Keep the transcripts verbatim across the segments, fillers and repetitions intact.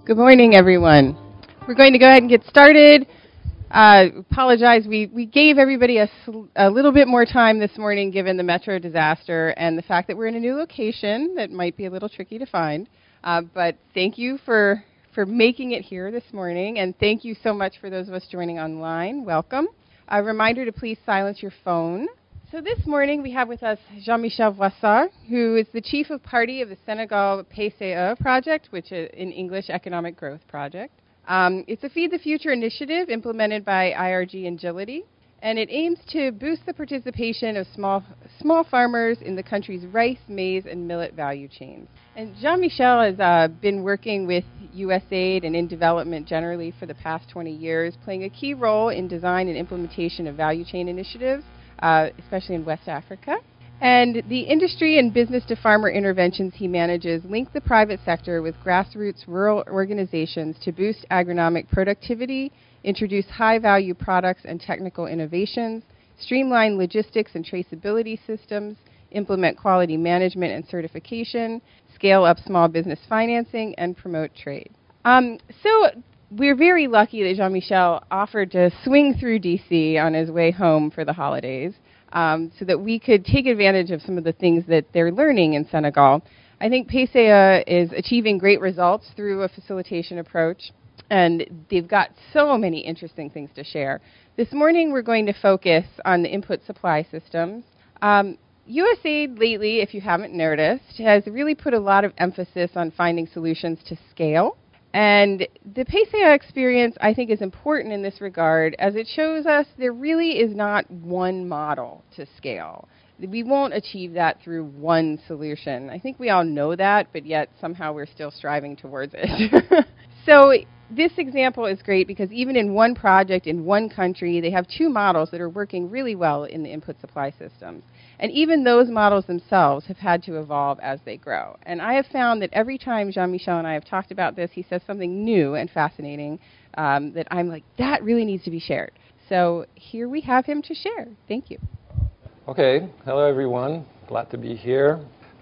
Good morning, everyone. We're going to go ahead and get started. Uh, apologize, we, we gave everybody a, a little bit more time this morning given the metro disaster and the fact that we're in a new location that might be a little tricky to find. Uh, but thank you for, for making it here this morning, and thank you so much for those of us joining online. Welcome. A reminder to please silence your phone. So this morning we have with us Jean-Michel Voissart, who is the Chief of Party of the Senegal P C E project, which is in English Economic Growth Project. Um, it's a Feed the Future initiative implemented by I R G Agility, and it aims to boost the participation of small, small farmers in the country's rice, maize, and millet value chains. And Jean-Michel has uh, been working with U S A I D and in development generally for the past twenty years, playing a key role in design and implementation of value chain initiatives, uh, especially in West Africa. And the industry and business-to-farmer interventions he manages link the private sector with grassroots rural organizations to boost agronomic productivity, introduce high-value products and technical innovations, streamline logistics and traceability systems, implement quality management and certification, scale up small business financing, and promote trade. Um, so we're very lucky that Jean-Michel offered to swing through D C on his way home for the holidays. Um, so that we could take advantage of some of the things that they're learning in Senegal. I think P C E is achieving great results through a facilitation approach, and they've got so many interesting things to share. This morning we're going to focus on the input supply systems. Um, U S A I D lately, if you haven't noticed, has really put a lot of emphasis on finding solutions to scale. And the P C E experience, I think, is important in this regard, as it shows us there really is not one model to scale. We won't achieve that through one solution. I think we all know that, but yet somehow we're still striving towards it. So this example is great because even in one project in one country, they have two models that are working really well in the input supply systems. And even those models themselves have had to evolve as they grow. And I have found that every time Jean-Michel and I have talked about this, he says something new and fascinating um, that I'm like, that really needs to be shared. So here we have him to share. Thank you. Okay. Hello, everyone. Glad to be here.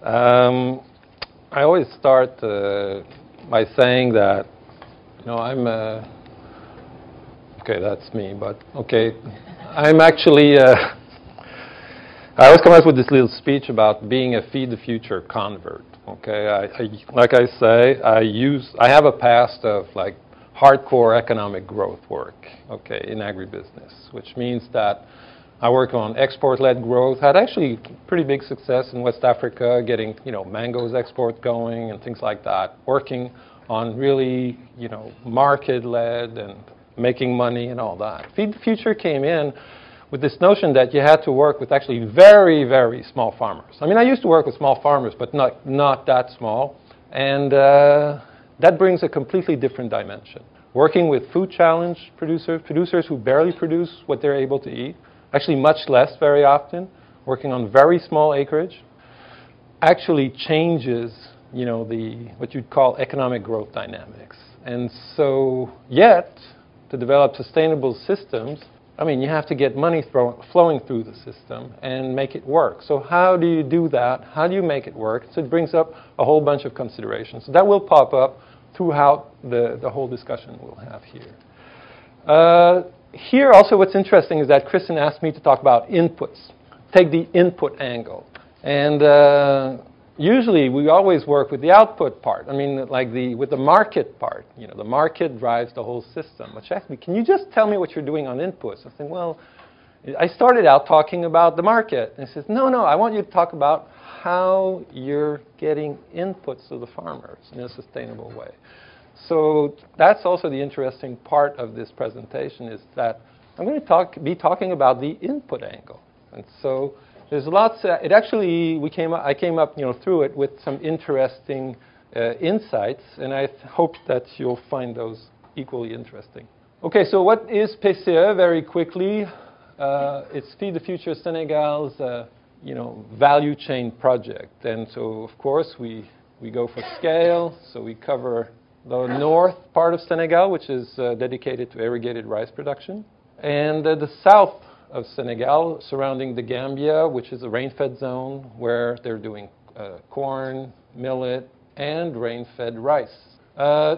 Um, I always start uh, by saying that, you know, I'm, uh, okay, that's me, but okay, I'm actually, uh, I always come up with this little speech about being a Feed the Future convert. Okay, I, I, like I say, I use, I have a past of like hardcore economic growth work. Okay, in agribusiness, which means that I work on export-led growth. Had actually pretty big success in West Africa, getting you know mangoes export going and things like that. Working on really you know market-led and making money and all that. Feed the Future came in with this notion that you had to work with actually very, very small farmers. I mean, I used to work with small farmers, but not, not that small. And uh, that brings a completely different dimension. Working with food challenge producers, producers who barely produce what they're able to eat, actually much less very often, working on very small acreage, actually changes, you know, the what you'd call economic growth dynamics. And so, yet, to develop sustainable systems, I mean, you have to get money throw, flowing through the system and make it work. So how do you do that? How do you make it work? So it brings up a whole bunch of considerations. So that will pop up throughout the, the whole discussion we'll have here. Uh, here also what's interesting is that Kristen asked me to talk about inputs, take the input angle. And uh, usually we always work with the output part. I mean, like the with the market part. You know, the market drives the whole system. But she asked me, can you just tell me what you're doing on inputs? I said, well, I started out talking about the market. And she says, no, no, I want you to talk about how you're getting inputs to the farmers in a sustainable way. So that's also the interesting part of this presentation is that I'm going to talk, be talking about the input angle. And so there's lots. Uh, it actually we came. Up, I came up, you know, through it with some interesting uh, insights, and I th- hope that you'll find those equally interesting. Okay, so what is P C E? Very quickly, uh, it's Feed the Future Senegal's, uh, you know, value chain project, and so of course we we go for scale. So we cover the north part of Senegal, which is uh, dedicated to irrigated rice production, and uh, the south of Senegal, surrounding the Gambia, which is a rain-fed zone where they're doing uh, corn, millet, and rain-fed rice. Uh,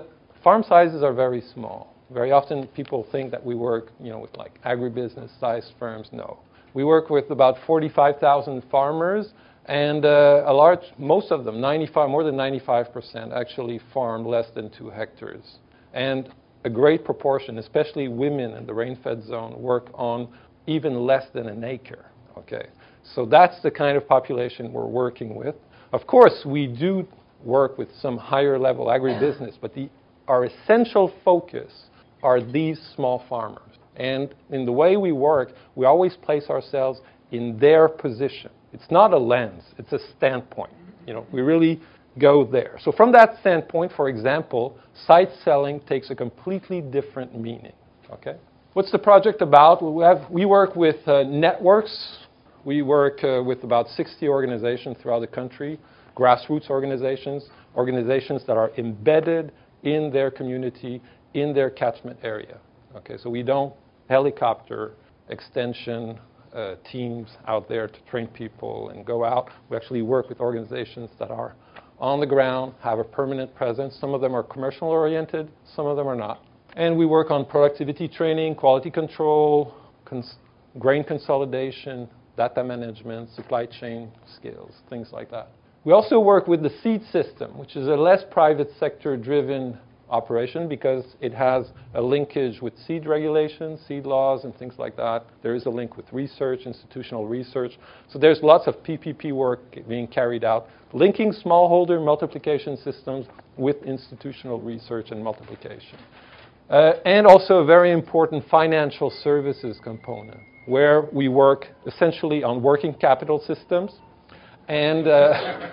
farm sizes are very small. Very often people think that we work, you know, with like agribusiness-sized firms. No. We work with about forty-five thousand farmers, and uh, a large, most of them, ninety-five, more than ninety-five percent, actually farm less than two hectares. And a great proportion, especially women in the rain-fed zone, work on even less than an acre. Okay, so that's the kind of population we're working with. Of course, we do work with some higher-level agribusiness, but the, our essential focus are these small farmers. And in the way we work, we always place ourselves in their position. It's not a lens, it's a standpoint. You know, we really go there. So from that standpoint, for example, site selling takes a completely different meaning. Okay? What's the project about? We, have, we work with uh, networks. We work uh, with about sixty organizations throughout the country, grassroots organizations, organizations that are embedded in their community, in their catchment area. Okay, so we don't helicopter extension uh, teams out there to train people and go out. We actually work with organizations that are on the ground, have a permanent presence. Some of them are commercial oriented, some of them are not. And we work on productivity training, quality control, cons- grain consolidation, data management, supply chain skills, things like that. We also work with the seed system, which is a less private sector driven operation because it has a linkage with seed regulations, seed laws, and things like that. There is a link with research, institutional research. So there's lots of P P P work being carried out, linking smallholder multiplication systems with institutional research and multiplication. Uh, and also a very important financial services component, where we work essentially on working capital systems. And, uh,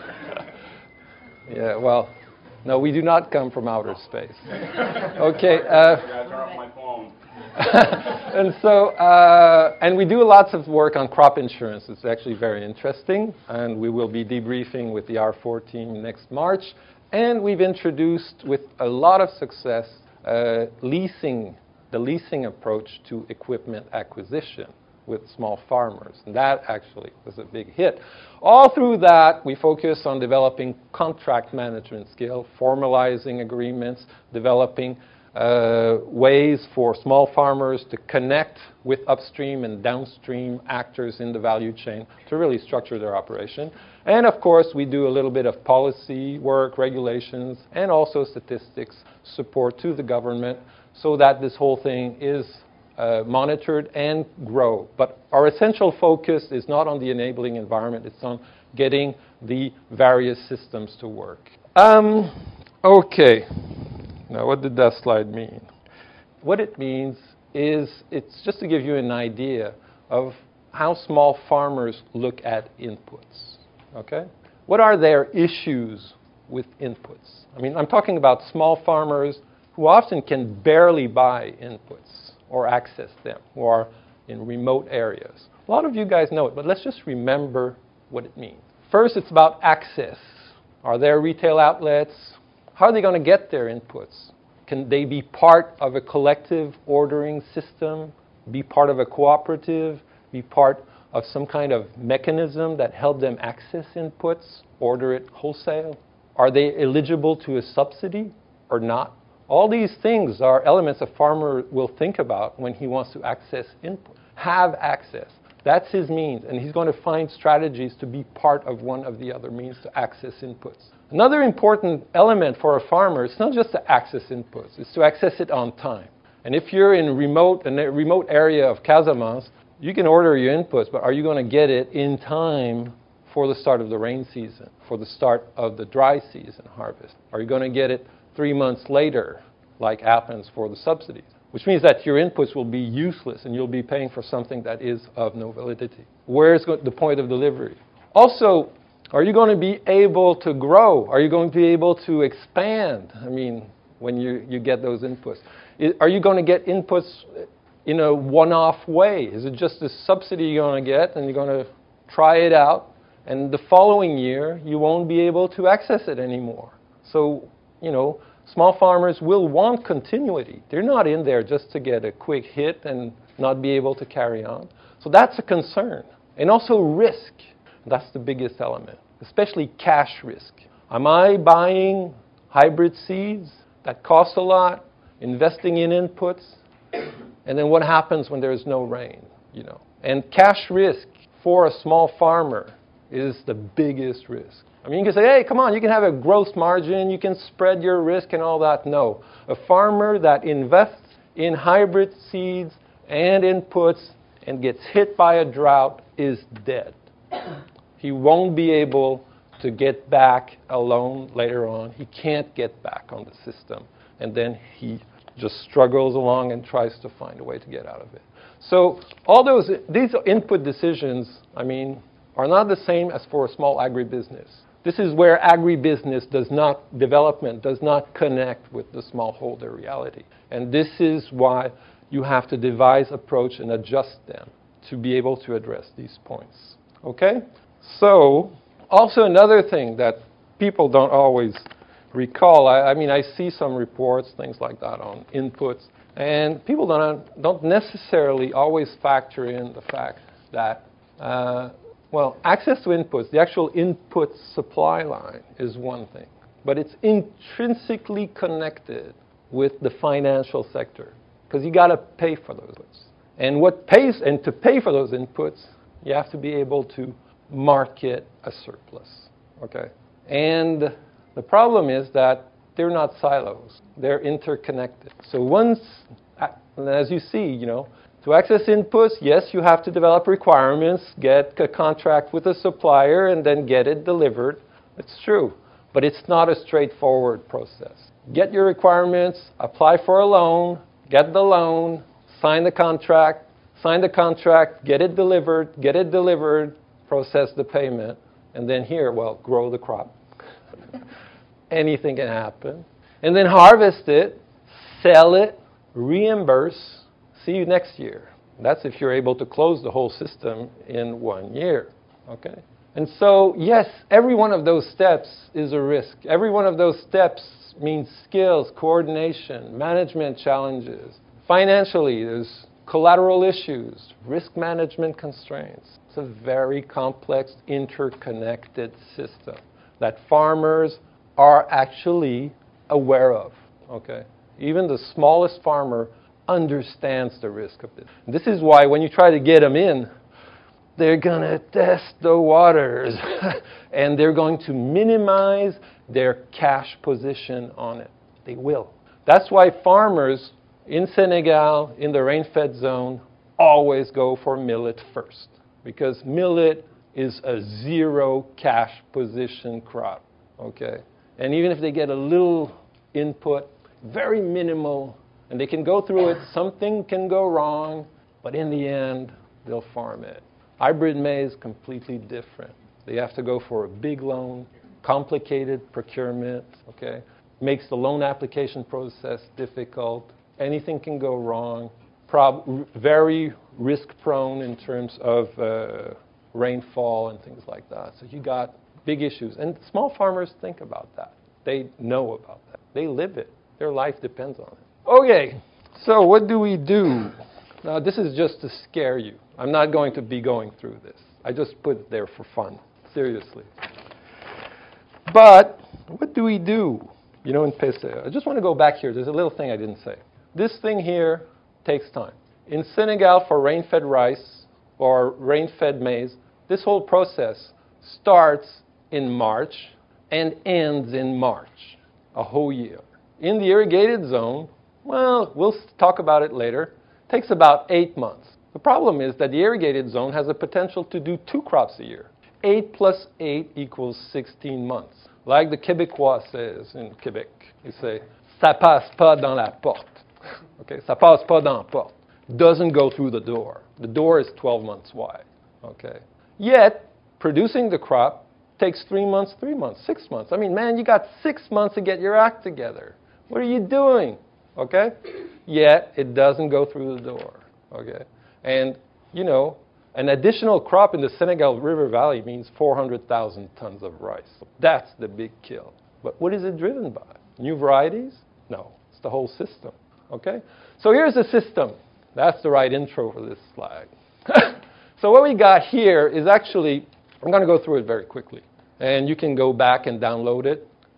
yeah, well, no, we do not come from outer space. Okay. Uh, and so, uh, and we do lots of work on crop insurance. It's actually very interesting, and we will be debriefing with the R four team next March. And we've introduced, with a lot of success, uh, leasing, the leasing approach to equipment acquisition with small farmers. And that actually was a big hit. All through that, we focus on developing contract management skill, formalizing agreements, developing uh, ways for small farmers to connect with upstream and downstream actors in the value chain to really structure their operation. And of course, we do a little bit of policy work, regulations, and also statistics support to the government so that this whole thing is Uh, monitored and grow. But our essential focus is not on the enabling environment, it's on getting the various systems to work. Um, okay, now what did that slide mean? What it means is, it's just to give you an idea of how small farmers look at inputs, okay? What are their issues with inputs? I mean, I'm talking about small farmers who often can barely buy inputs or access them, who are in remote areas. A lot of you guys know it, but let's just remember what it means. First, it's about access. Are there retail outlets? How are they going to get their inputs? Can they be part of a collective ordering system, be part of a cooperative, be part of some kind of mechanism that help them access inputs, order it wholesale? Are they eligible to a subsidy or not? All these things are elements a farmer will think about when he wants to access input. Have access. That's his means, and he's going to find strategies to be part of one of the other means to access inputs. Another important element for a farmer is not just to access inputs, it's to access it on time. And if you're in remote, in a remote area of Casamance, you can order your inputs, but are you going to get it in time for the start of the rain season, for the start of the dry season harvest? Are you going to get it three months later, like happens for the subsidies? Which means that your inputs will be useless and you'll be paying for something that is of no validity. Where's the point of delivery? Also, are you going to be able to grow? Are you going to be able to expand? I mean, when you, you get those inputs. Are you going to get inputs in a one-off way? Is it just a subsidy you're going to get and you're going to try it out, and the following year you won't be able to access it anymore? So, you know, small farmers will want continuity. They're not in there just to get a quick hit and not be able to carry on. So that's a concern. And also risk. That's the biggest element, especially cash risk. Am I buying hybrid seeds that costs a lot, investing in inputs, and then what happens when there is no rain, you know. And cash risk for a small farmer is the biggest risk. I mean, you can say, hey, come on, you can have a gross margin, you can spread your risk and all that. No. A farmer that invests in hybrid seeds and inputs and gets hit by a drought is dead. He won't be able to get back a loan later on. He can't get back on the system. And then he just struggles along and tries to find a way to get out of it. So all those, these input decisions, I mean, are not the same as for a small agribusiness. This is where agribusiness does not, development does not connect with the smallholder reality. And this is why you have to devise approach and adjust them to be able to address these points. Okay? So, also another thing that people don't always recall, I, I mean, I see some reports, things like that on inputs, and people don't, don't necessarily always factor in the fact that uh, well, access to inputs, the actual input supply line is one thing, but it's intrinsically connected with the financial sector because you got to pay for those inputs. And what pays, and to pay for those inputs, you have to be able to market a surplus, okay? And the problem is that they're not silos, they're interconnected. So once, as you see, you know, to access inputs, yes, you have to develop requirements, get a contract with a supplier, and then get it delivered. It's true, but it's not a straightforward process. Get your requirements, apply for a loan, get the loan, sign the contract, sign the contract, get it delivered, get it delivered, process the payment, and then here, well, grow the crop. Anything can happen. And then harvest it, sell it, reimburse, see you next year. That's if you're able to close the whole system in one year, okay? And so, yes, every one of those steps is a risk. Every one of those steps means skills, coordination, management challenges. Financially, there's collateral issues, risk management constraints. It's a very complex, interconnected system that farmers are actually aware of, okay? Even the smallest farmer understands the risk of this. This is why when you try to get them in, they're going to test the waters and they're going to minimize their cash position on it. They will. That's why farmers in Senegal, in the rain-fed zone, always go for millet first, because millet is a zero cash position crop, okay? And even if they get a little input, very minimal, and they can go through it, something can go wrong, but in the end, they'll farm it. Hybrid maize, completely different. They have to go for a big loan, complicated procurement, okay? Makes the loan application process difficult. Anything can go wrong. Prob- very risk-prone in terms of uh, rainfall and things like that. So you got big issues. And small farmers think about that. They know about that. They live it. Their life depends on it. Okay, so what do we do? Now, this is just to scare you. I'm not going to be going through this. I just put it there for fun, seriously. But what do we do, you know, in P C A? I just want to go back here. There's a little thing I didn't say. This thing here takes time. In Senegal, for rain-fed rice or rain-fed maize, this whole process starts in March and ends in March, a whole year. In the irrigated zone, well, we'll talk about it later, takes about eight months. The problem is that the irrigated zone has a potential to do two crops a year. Eight plus eight equals sixteen months. Like the Québécois says in Quebec, they say, ça passe pas dans la porte. Okay, ça passe pas dans la porte. Doesn't go through the door. The door is twelve months wide. Okay. Yet, producing the crop takes three months, three months, six months. I mean, man, you got six months to get your act together. What are you doing? Okay? Yet, it doesn't go through the door. Okay? And, you know, an additional crop in the Senegal River Valley means four hundred thousand tons of rice. That's the big kill. But what is it driven by? New varieties? No. It's the whole system. Okay? So here's the system. That's the right intro for this slide. So what we got here is actually, I'm going to go through it very quickly. And you can go back and download it.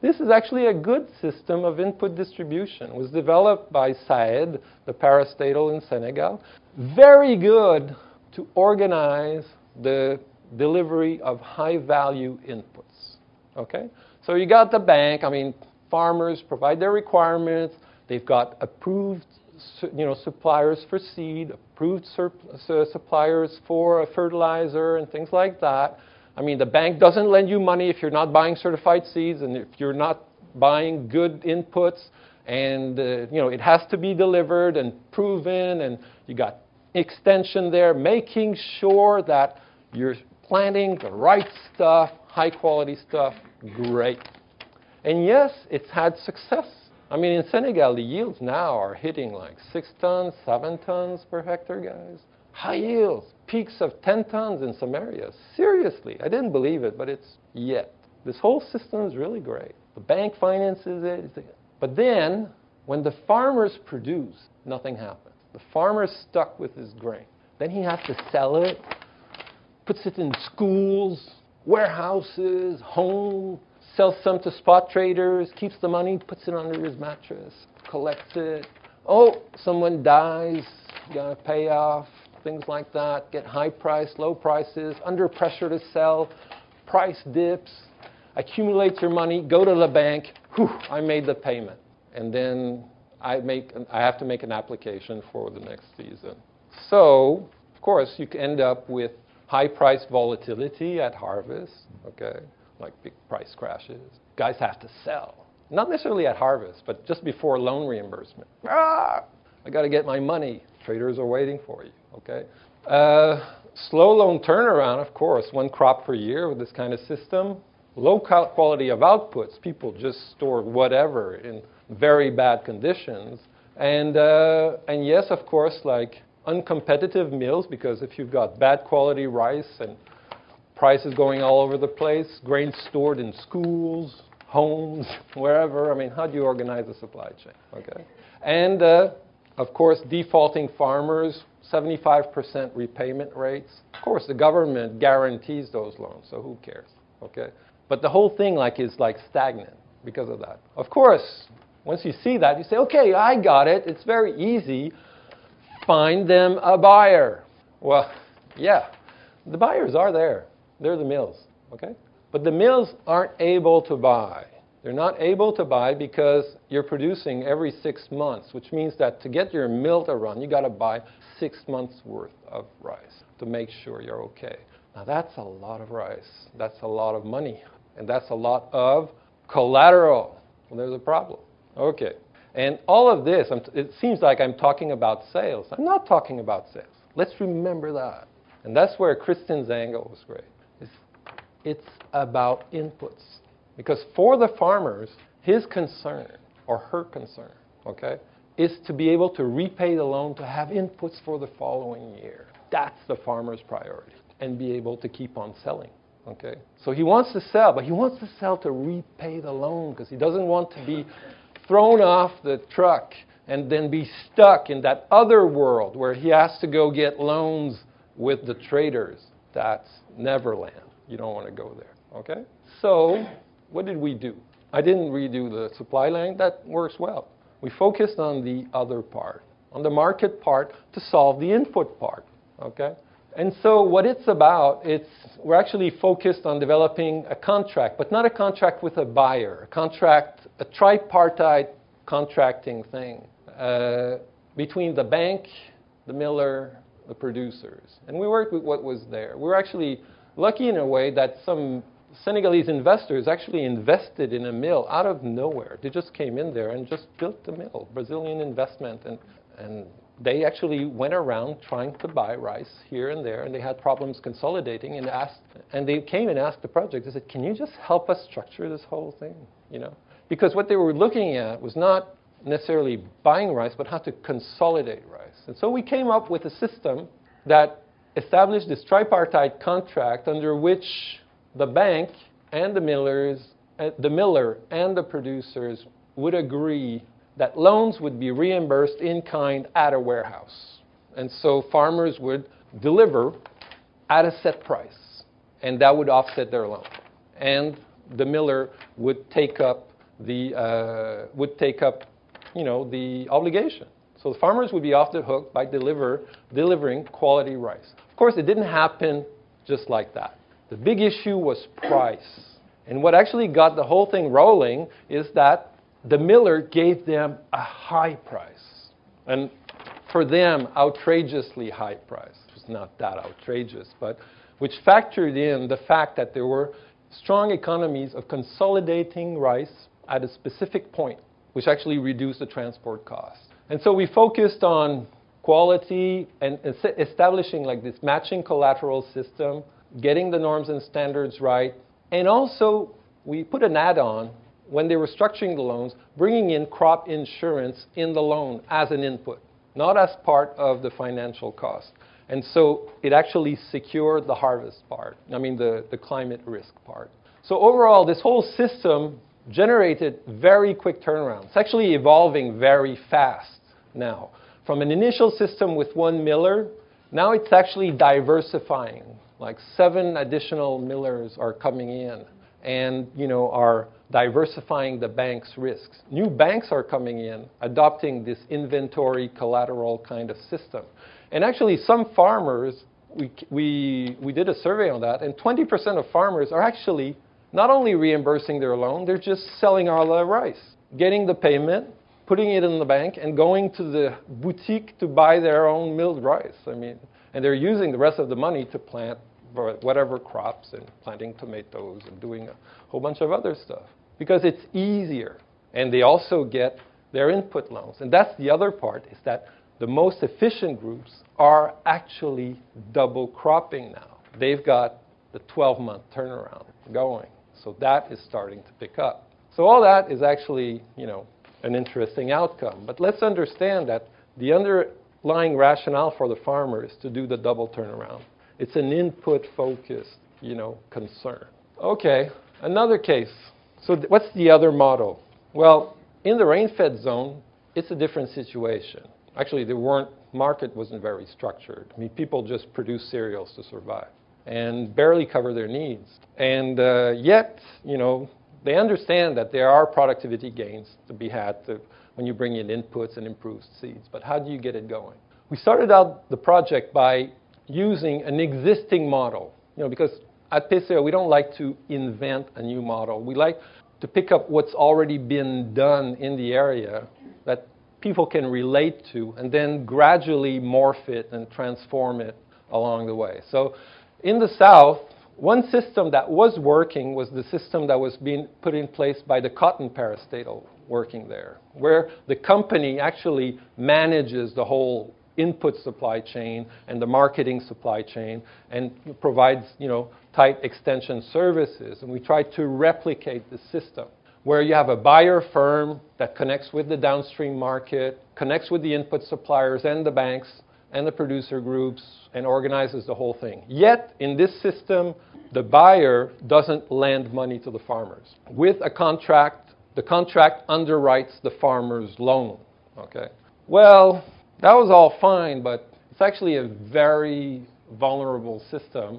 This is actually a good system of input distribution. It was developed by SAED, the parastatal in Senegal. Very good to organize the delivery of high-value inputs. Okay? So you got the bank. I mean, farmers provide their requirements. They've got approved, you know, suppliers for seed, approved suppliers for fertilizer and things like that. I mean, the bank doesn't lend you money if you're not buying certified seeds and if you're not buying good inputs. And, uh, you know, it has to be delivered and proven. And you got extension there, making sure that you're planting the right stuff, high-quality stuff. Great. And yes, it's had success. I mean, in Senegal, the yields now are hitting like six tons, seven tons per hectare, guys. High yields, peaks of ten tons in some areas. Seriously, I didn't believe it, but it's yet. This whole system is really great. The bank finances it. But then, when the farmers produce, nothing happens. The farmer's stuck with his grain. Then he has to sell it, puts it in schools, warehouses, home, sells some to spot traders, keeps the money, puts it under his mattress, collects it. Oh, someone dies, you gotta pay off. Things like that, get high price, low prices, under pressure to sell, price dips, accumulate your money, go to the bank, whew, I made the payment. And then I, make, I have to make an application for the next season. So, of course, you can end up with high price volatility at harvest, okay, like big price crashes. Guys have to sell, not necessarily at harvest, but just before loan reimbursement. Ah, I got to get my money. Traders are waiting for you, okay? Uh, slow loan turnaround, of course, one crop per year with this kind of system. Low quality of outputs, people just store whatever in very bad conditions. And, uh, and yes, of course, like uncompetitive mills, because if you've got bad quality rice and prices going all over the place, grain stored in schools, homes, wherever, I mean, how do you organize a supply chain, okay? And, uh, of course, defaulting farmers, seventy-five percent repayment rates. Of course, the government guarantees those loans, so who cares, okay? But the whole thing like is like stagnant because of that. Of course, once you see that, you say, okay, I got it. It's very easy. Find them a buyer. Well, yeah, the buyers are there. They're the mills, okay? But the mills aren't able to buy. They're not able to buy because you're producing every six months, which means that to get your mill to run, you got to buy six months worth of rice to make sure you're okay. Now that's a lot of rice. That's a lot of money. And that's a lot of collateral. Well, there's a problem. Okay. And all of this, I'm t- it seems like I'm talking about sales. I'm not talking about sales. Let's remember that. And that's where Kristen's angle was great. It's, it's about inputs. Because for the farmers, his concern, or her concern, okay, is to be able to repay the loan, to have inputs for the following year. That's the farmer's priority, and be able to keep on selling, okay? So he wants to sell, but he wants to sell to repay the loan because he doesn't want to be thrown off the truck and then be stuck in that other world where he has to go get loans with the traders. That's Neverland. You don't want to go there, okay? So what did we do? I didn't redo the supply line. That works well. We focused on the other part, on the market part to solve the input part, okay? And so what it's about, it's we're actually focused on developing a contract, but not a contract with a buyer, a contract, a tripartite contracting thing uh, between the bank, the miller, the producers. And we worked with what was there. We were actually lucky in a way that some Senegalese investors actually invested in a mill out of nowhere. They just came in there and just built the mill, Brazilian investment. And, and they actually went around trying to buy rice here and there, and they had problems consolidating and asked, and they came and asked the project, they said, can you just help us structure this whole thing, you know? Because what they were looking at was not necessarily buying rice, but how to consolidate rice. And so we came up with a system that established this tripartite contract under which the bank and the millers, uh, the miller and the producers would agree that loans would be reimbursed in kind at a warehouse. And so farmers would deliver at a set price, and that would offset their loan. And the miller would take up the uh, would take up, you know, the obligation. So the farmers would be off the hook by deliver, delivering quality rice. Of course, it didn't happen just like that. The big issue was price. And what actually got the whole thing rolling is that the miller gave them a high price. And for them, outrageously high price. It was not that outrageous, but which factored in the fact that there were strong economies of consolidating rice at a specific point, which actually reduced the transport cost. And so we focused on quality and establishing like this matching collateral system, getting the norms and standards right, and also we put an add-on when they were structuring the loans, bringing in crop insurance in the loan as an input, not as part of the financial cost. And so it actually secured the harvest part, I mean the, the climate risk part. So overall, this whole system generated very quick turnaround. It's actually evolving very fast now. From an initial system with one miller, now it's actually diversifying. Like seven additional millers are coming in and, you know, are diversifying the bank's risks. New banks are coming in, adopting this inventory collateral kind of system. And actually some farmers, we, we, we did a survey on that, and twenty percent of farmers are actually not only reimbursing their loan, they're just selling all their rice, getting the payment, putting it in the bank, and going to the boutique to buy their own milled rice. I mean, and they're using the rest of the money to plant whatever crops and planting tomatoes and doing a whole bunch of other stuff because it's easier. And they also get their input loans. And that's the other part, is that the most efficient groups are actually double cropping now. They've got the twelve-month turnaround going. So that is starting to pick up. So all that is actually, you know, an interesting outcome. But let's understand that the underlying rationale for the farmer is to do the double turnaround. It's an input-focused, you know, concern. Okay, another case. So th- what's the other model? Well, in the rain-fed zone, it's a different situation. Actually, the weren't, market wasn't very structured. I mean, people just produce cereals to survive and barely cover their needs. And uh, yet, you know, they understand that there are productivity gains to be had to, when you bring in inputs and improved seeds. But how do you get it going? We started out the project by using an existing model, you know, because at P C O we don't like to invent a new model. We like to pick up what's already been done in the area that people can relate to and then gradually morph it and transform it along the way. So in the South, one system that was working was the system that was being put in place by the cotton parastatal working there, where the company actually manages the whole input supply chain and the marketing supply chain and provides, you know, tight extension services. And we try to replicate the system where you have a buyer firm that connects with the downstream market, connects with the input suppliers and the banks and the producer groups and organizes the whole thing. Yet, in this system, the buyer doesn't lend money to the farmers. With a contract, the contract underwrites the farmer's loan, okay? Well, that was all fine, but it's actually a very vulnerable system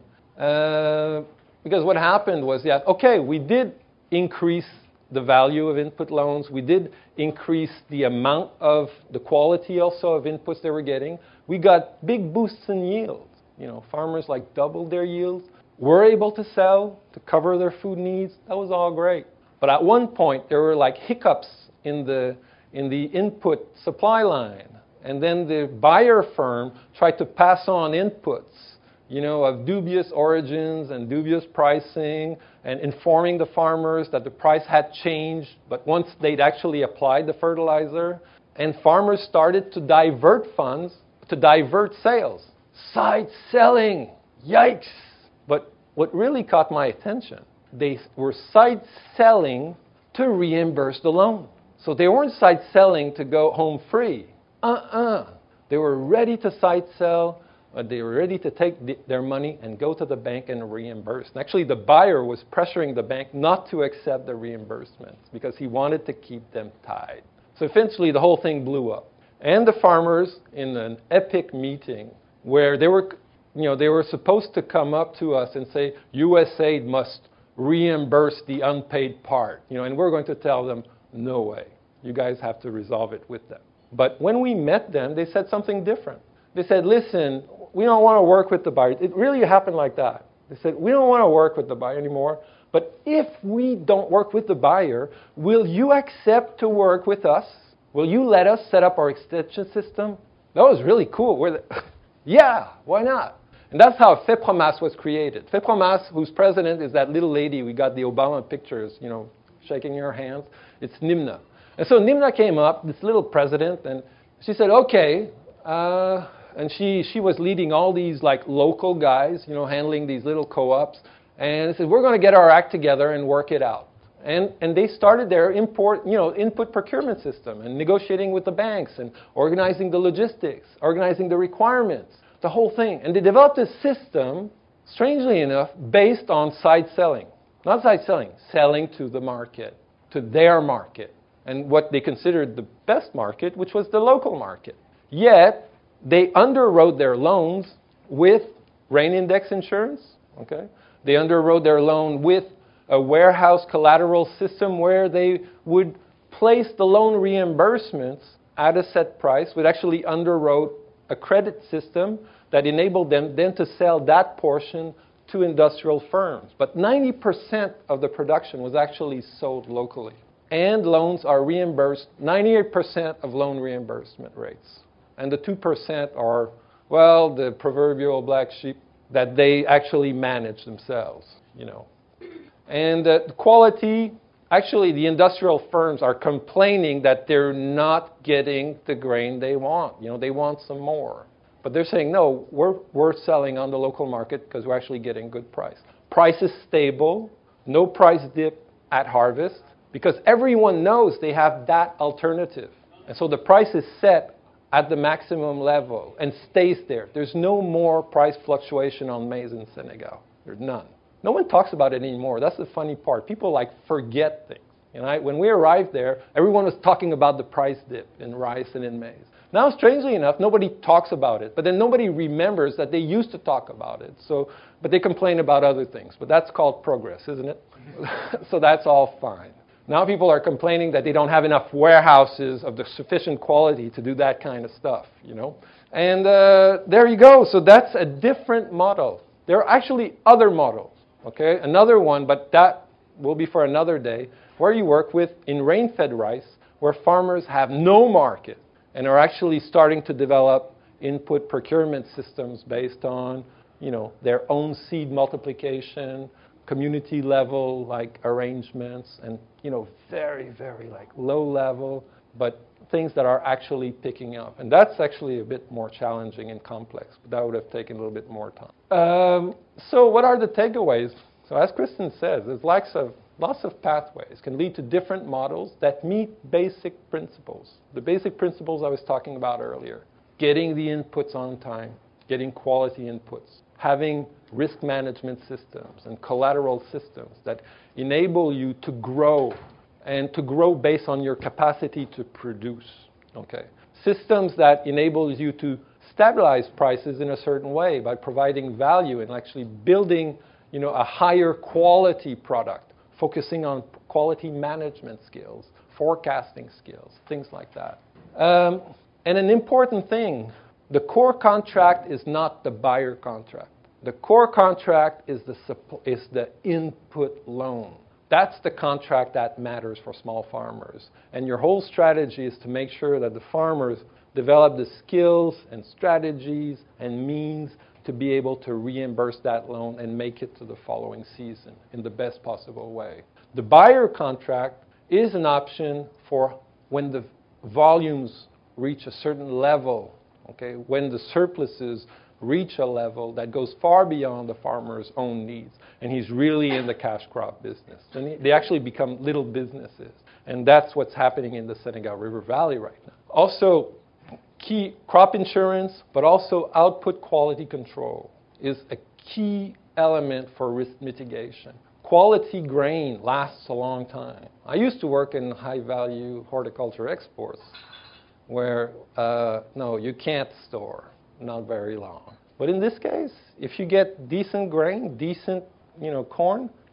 uh, because what happened was that, okay, we did increase the value of input loans. We did increase the amount of the quality also of inputs they were getting. We got big boosts in yield. You know, farmers like doubled their yields, were able to sell to cover their food needs. That was all great. But at one point, there were like hiccups in the, in the input supply line. And then the buyer firm tried to pass on inputs, you know, of dubious origins and dubious pricing and informing the farmers that the price had changed, but once they'd actually applied the fertilizer, and farmers started to divert funds, to divert sales. Side selling, yikes! But what really caught my attention, they were side selling to reimburse the loan. So they weren't side selling to go home free. Uh-uh. They were ready to side sell. Uh, they were ready to take the, their money and go to the bank and reimburse. And actually, the buyer was pressuring the bank not to accept the reimbursements because he wanted to keep them tied. So eventually, the whole thing blew up. And the farmers, in an epic meeting where they were, you know, they were supposed to come up to us and say, U S A I D must reimburse the unpaid part. You know, and we're going to tell them, no way. You guys have to resolve it with them. But when we met them, they said something different. They said, listen, we don't want to work with the buyer. It really happened like that. They said, we don't want to work with the buyer anymore, but if we don't work with the buyer, will you accept to work with us? Will you let us set up our extension system? That was really cool. We're the, yeah, why not? And that's how FEPROMAS was created. FEPROMAS, whose president is that little lady, we got the Obama pictures, you know, shaking your hands. It's Nimna. And so Nimna came up, this little president, and she said, okay, uh, and she, she was leading all these like local guys, you know, handling these little co-ops. And they said, we're going to get our act together and work it out. And, and they started their import, you know, input procurement system and negotiating with the banks and organizing the logistics, organizing the requirements, the whole thing. And they developed a system, strangely enough, based on side selling. Not side selling, selling to the market, to their market, and what they considered the best market, which was the local market. Yet, they underwrote their loans with rain index insurance, okay? They underwrote their loan with a warehouse collateral system where they would place the loan reimbursements at a set price, would actually underwrote a credit system that enabled them then to sell that portion to industrial firms. But ninety percent of the production was actually sold locally. And loans are reimbursed, ninety-eight percent of loan reimbursement rates. And the two percent are, well, the proverbial black sheep that they actually manage themselves, you know. And uh, the quality, actually the industrial firms are complaining that they're not getting the grain they want. You know, they want some more. But they're saying, no, we're, we're selling on the local market because we're actually getting good price. Price is stable, no price dip at harvest, because everyone knows they have that alternative. And so the price is set at the maximum level and stays there. There's no more price fluctuation on maize in Senegal. There's none. No one talks about it anymore. That's the funny part. People like forget things. You know, I, when we arrived there, everyone was talking about the price dip in rice and in maize. Now, strangely enough, nobody talks about it, but then nobody remembers that they used to talk about it. So, but they complain about other things. But that's called progress, isn't it? So that's all fine. Now people are complaining that they don't have enough warehouses of the sufficient quality to do that kind of stuff, you know. And uh, there you go. So that's a different model. There are actually other models, okay? Another one, but that will be for another day, where you work with in rain-fed rice, where farmers have no market and are actually starting to develop input procurement systems based on, you know, their own seed multiplication, community level like arrangements, and you know, very, very like low level, but things that are actually picking up. And that's actually a bit more challenging and complex, but that would have taken a little bit more time. Um, so what are the takeaways? So as Kristen says, there's lots of, lots of pathways can lead to different models that meet basic principles. The basic principles I was talking about earlier. Getting the inputs on time, getting quality inputs, having risk management systems and collateral systems that enable you to grow and to grow based on your capacity to produce, okay? Systems that enable you to stabilize prices in a certain way by providing value and actually building, you know, a higher quality product, focusing on quality management skills, forecasting skills, things like that. Um, and an important thing, the core contract is not the buyer contract. The core contract is the, is the input loan. That's the contract that matters for small farmers. And your whole strategy is to make sure that the farmers develop the skills and strategies and means to be able to reimburse that loan and make it to the following season in the best possible way. The buyer contract is an option for when the volumes reach a certain level, okay, when the surpluses reach a level that goes far beyond the farmer's own needs. And he's really in the cash crop business. And they actually become little businesses. And that's what's happening in the Senegal River Valley right now. Also, key crop insurance, but also output quality control is a key element for risk mitigation. Quality grain lasts a long time. I used to work in high-value horticulture exports where, uh, no, you can't store. Not very long. But in this case, if you get decent grain, decent, you know, corn,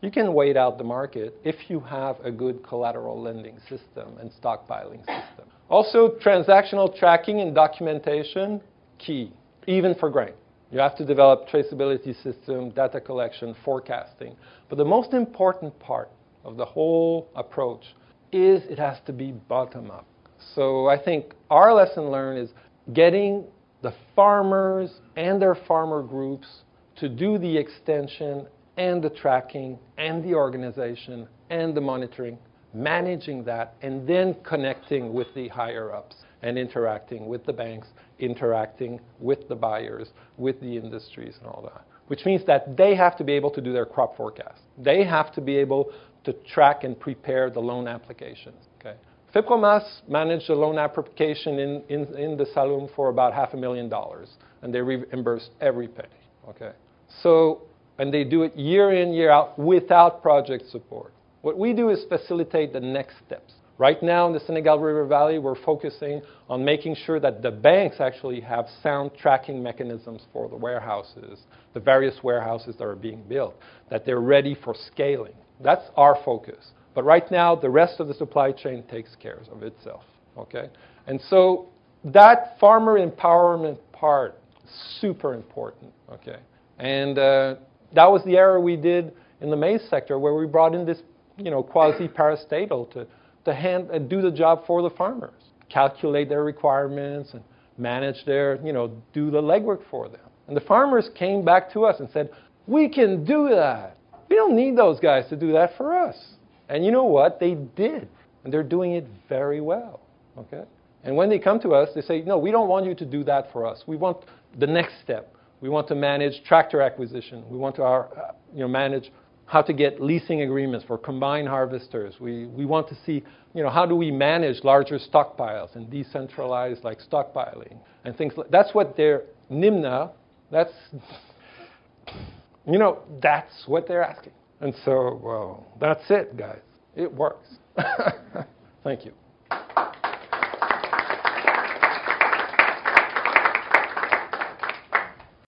You can wait out the market if you have a good collateral lending system and stockpiling system. Also, transactional tracking and documentation, key, even for grain. You have to develop traceability system, data collection, forecasting. But the most important part of the whole approach is it has to be bottom-up. So I think our lesson learned is getting the farmers and their farmer groups to do the extension and the tracking and the organization and the monitoring, managing that, and then connecting with the higher-ups and interacting with the banks, interacting with the buyers, with the industries and all that. Which means that they have to be able to do their crop forecast. They have to be able to track and prepare the loan applications. Okay? FIPROMAS managed a loan application in, in, in the Saloum for about half a million dollars, and they reimbursed every penny. Okay? So, and they do it year in, year out without project support. What we do is facilitate the next steps. Right now in the Senegal River Valley, we're focusing on making sure that the banks actually have sound tracking mechanisms for the warehouses, the various warehouses that are being built, that they're ready for scaling. That's our focus. But right now, the rest of the supply chain takes care of itself. Okay? And so that farmer empowerment part is super important. Okay? And uh, that was the error we did in the maize sector, where we brought in this, you know, quasi-parastatal to to hand and do the job for the farmers, calculate their requirements and manage their, you know, do the legwork for them. And the farmers came back to us and said, we can do that. We don't need those guys to do that for us. And you know what? They did. And they're doing it very well. Okay? And when they come to us, they say, no, we don't want you to do that for us. We want the next step. We want to manage tractor acquisition. We want to uh, you know, manage how to get leasing agreements for combined harvesters. We, we want to see, you know, how do we manage larger stockpiles and decentralized like stockpiling and things like that's what they're, NIMNA, that's, you know, that's what they're asking. And so, well, that's it, guys. It works. Thank you.